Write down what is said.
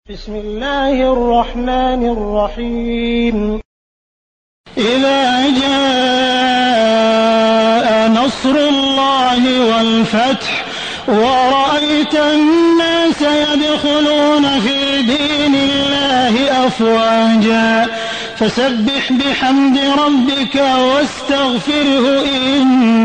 بسم الله الرحمن الرحيم إذا جاء نصر الله والفتح ورأيت الناس يدخلون في دين الله أفواجا فسبح بحمد ربك واستغفره